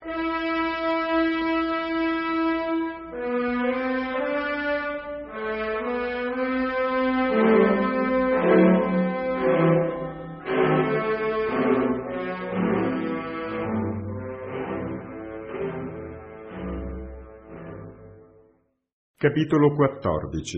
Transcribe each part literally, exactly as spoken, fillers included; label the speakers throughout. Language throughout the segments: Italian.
Speaker 1: Capitolo quattordici.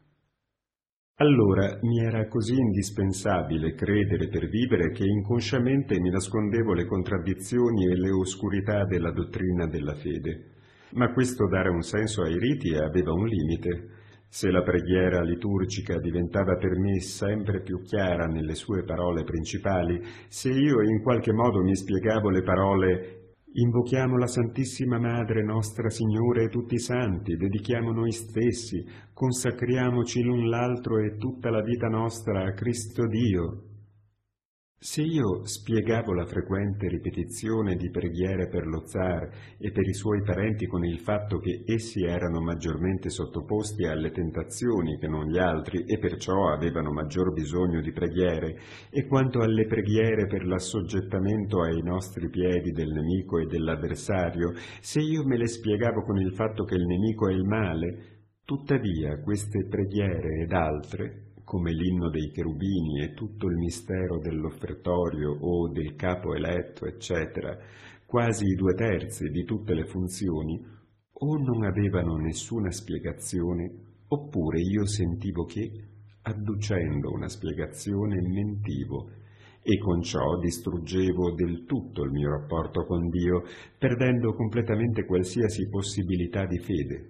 Speaker 1: Allora mi era così indispensabile credere per vivere che inconsciamente mi nascondevo le contraddizioni e le oscurità della dottrina della fede. Ma questo dare un senso ai riti aveva un limite. Se la preghiera liturgica diventava per me sempre più chiara nelle sue parole principali, se io in qualche modo mi spiegavo le parole «Invochiamo la Santissima Madre Nostra Signore e tutti i santi, dedichiamo noi stessi, consacriamoci l'un l'altro e tutta la vita nostra a Cristo Dio». Se io spiegavo la frequente ripetizione di preghiere per lo zar e per i suoi parenti con il fatto che essi erano maggiormente sottoposti alle tentazioni che non gli altri e perciò avevano maggior bisogno di preghiere, e quanto alle preghiere per l'assoggettamento ai nostri piedi del nemico e dell'avversario, se io me le spiegavo con il fatto che il nemico è il male, tuttavia queste preghiere ed altre, come l'inno dei cherubini e tutto il mistero dell'offertorio o del capo eletto, eccetera, quasi i due terzi di tutte le funzioni, o non avevano nessuna spiegazione, oppure io sentivo che, adducendo una spiegazione, mentivo, e con ciò distruggevo del tutto il mio rapporto con Dio, perdendo completamente qualsiasi possibilità di fede.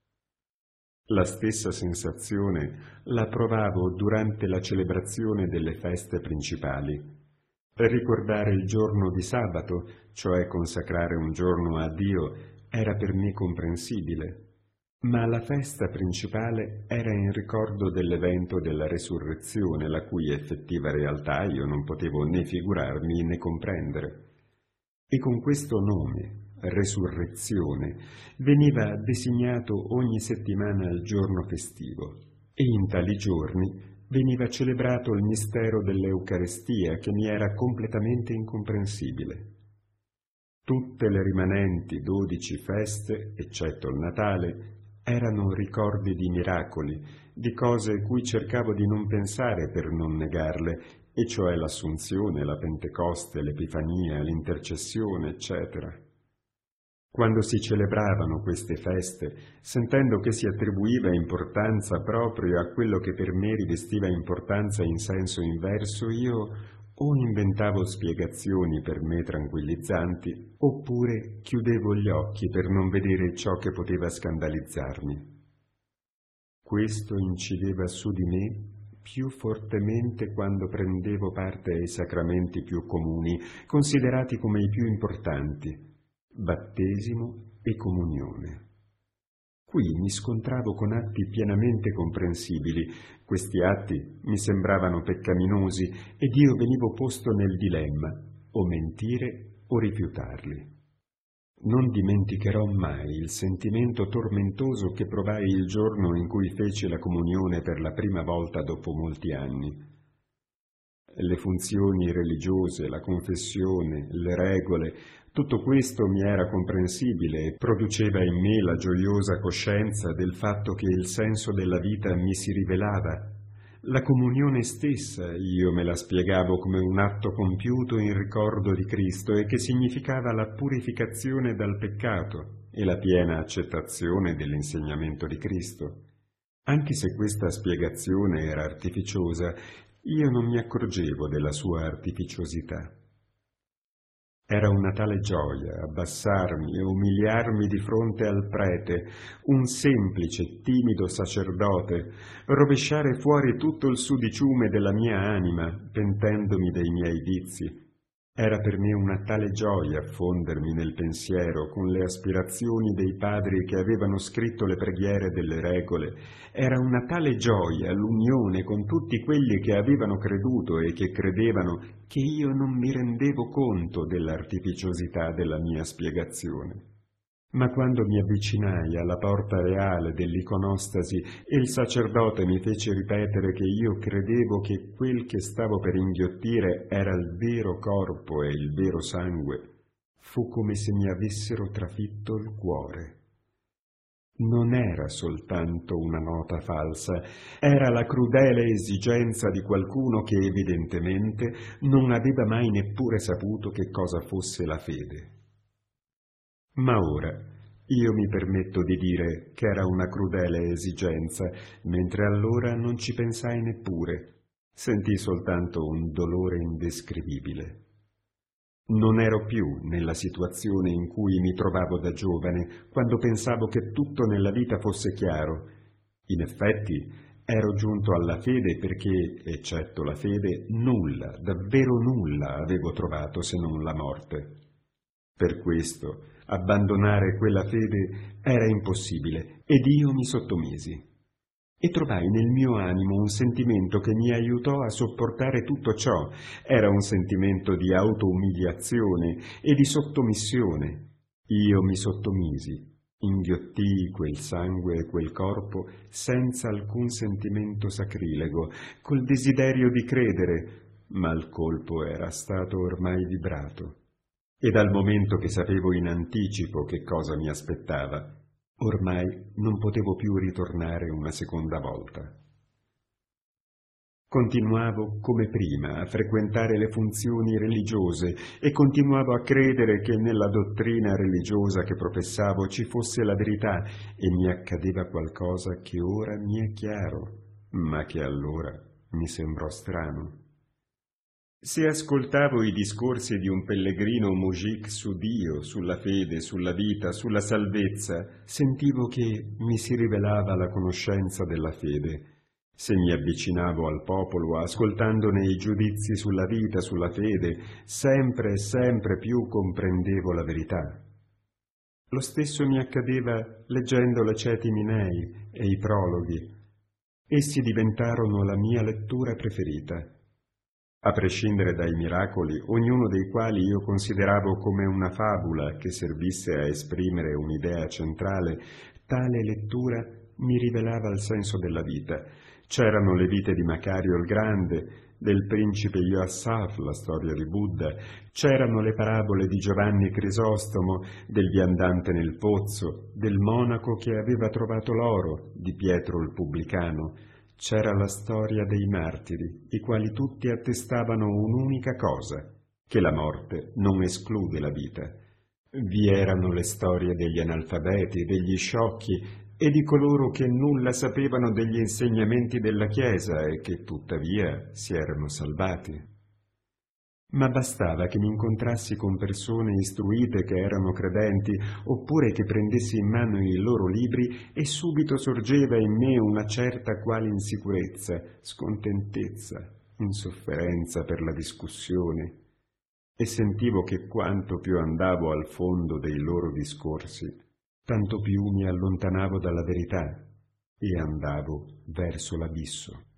Speaker 1: La stessa sensazione la provavo durante la celebrazione delle feste principali. Per ricordare il giorno di sabato, cioè consacrare un giorno a Dio, era per me comprensibile, ma la festa principale era in ricordo dell'evento della resurrezione, la cui effettiva realtà io non potevo né figurarmi né comprendere. E con questo nome, resurrezione, veniva designato ogni settimana il giorno festivo, e in tali giorni veniva celebrato il mistero dell'Eucarestia che mi era completamente incomprensibile. Tutte le rimanenti dodici feste, eccetto il Natale, erano ricordi di miracoli, di cose cui cercavo di non pensare per non negarle, e cioè l'Assunzione, la Pentecoste, l'Epifania, l'Intercessione, eccetera. Quando si celebravano queste feste, sentendo che si attribuiva importanza proprio a quello che per me rivestiva importanza in senso inverso, io o inventavo spiegazioni per me tranquillizzanti, oppure chiudevo gli occhi per non vedere ciò che poteva scandalizzarmi. Questo incideva su di me più fortemente quando prendevo parte ai sacramenti più comuni, considerati come i più importanti, battesimo e comunione. Qui mi scontravo con atti pienamente comprensibili. Questi atti mi sembravano peccaminosi ed io venivo posto nel dilemma, o mentire o rifiutarli. Non dimenticherò mai il sentimento tormentoso che provai il giorno in cui feci la comunione per la prima volta dopo molti anni. Le funzioni religiose, la confessione, le regole, tutto questo mi era comprensibile e produceva in me la gioiosa coscienza del fatto che il senso della vita mi si rivelava. La comunione stessa io me la spiegavo come un atto compiuto in ricordo di Cristo e che significava la purificazione dal peccato e la piena accettazione dell'insegnamento di Cristo. Anche se questa spiegazione era artificiosa, io non mi accorgevo della sua artificiosità. Era una tale gioia abbassarmi e umiliarmi di fronte al prete, un semplice, timido sacerdote, rovesciare fuori tutto il sudiciume della mia anima, pentendomi dei miei vizi. Era per me una tale gioia fondermi nel pensiero con le aspirazioni dei padri che avevano scritto le preghiere delle regole. Era una tale gioia l'unione con tutti quelli che avevano creduto e che credevano che io non mi rendevo conto dell'artificiosità della mia spiegazione. Ma quando mi avvicinai alla porta reale dell'iconostasi e il sacerdote mi fece ripetere che io credevo che quel che stavo per inghiottire era il vero corpo e il vero sangue, Fu come se mi avessero trafitto il cuore. Non era soltanto una nota falsa, era la crudele esigenza di qualcuno che evidentemente non aveva mai neppure saputo che cosa fosse la fede. Ma ora io mi permetto di dire che era una crudele esigenza, mentre allora non ci pensai neppure, sentii soltanto un dolore indescrivibile. Non ero più nella situazione in cui mi trovavo da giovane, quando pensavo che tutto nella vita fosse chiaro. In effetti, ero giunto alla fede perché, eccetto la fede, nulla, davvero nulla avevo trovato se non la morte. Per questo, abbandonare quella fede era impossibile ed io mi sottomisi. E trovai nel mio animo un sentimento che mi aiutò a sopportare tutto ciò. Era un sentimento di auto-umiliazione e di sottomissione. Io mi sottomisi, inghiottii quel sangue e quel corpo senza alcun sentimento sacrilego, col desiderio di credere, ma il colpo era stato ormai vibrato. E dal momento che sapevo in anticipo che cosa mi aspettava, ormai non potevo più ritornare una seconda volta. Continuavo come prima a frequentare le funzioni religiose e continuavo a credere che nella dottrina religiosa che professavo ci fosse la verità e mi accadeva qualcosa che ora mi è chiaro, ma che allora mi sembrò strano. Se ascoltavo i discorsi di un pellegrino mujik su Dio, sulla fede, sulla vita, sulla salvezza, sentivo che mi si rivelava la conoscenza della fede. Se mi avvicinavo al popolo ascoltandone i giudizi sulla vita, sulla fede, sempre e sempre più comprendevo la verità. Lo stesso mi accadeva leggendo le Ceti Minei e i prologhi. Essi diventarono la mia lettura preferita. A prescindere dai miracoli, ognuno dei quali io consideravo come una fabula che servisse a esprimere un'idea centrale, tale lettura mi rivelava il senso della vita. C'erano le vite di Macario il Grande, del principe Yoasaf, la storia di Buddha, c'erano le parabole di Giovanni Crisostomo, del viandante nel pozzo, del monaco che aveva trovato l'oro, di Pietro il pubblicano. C'era la storia dei martiri, i quali tutti attestavano un'unica cosa, che la morte non esclude la vita. Vi erano le storie degli analfabeti, degli sciocchi e di coloro che nulla sapevano degli insegnamenti della Chiesa e che tuttavia si erano salvati. Ma bastava che mi incontrassi con persone istruite che erano credenti, oppure che prendessi in mano i loro libri e subito sorgeva in me una certa quale insicurezza, scontentezza, insofferenza per la discussione, e sentivo che quanto più andavo al fondo dei loro discorsi, tanto più mi allontanavo dalla verità e andavo verso l'abisso.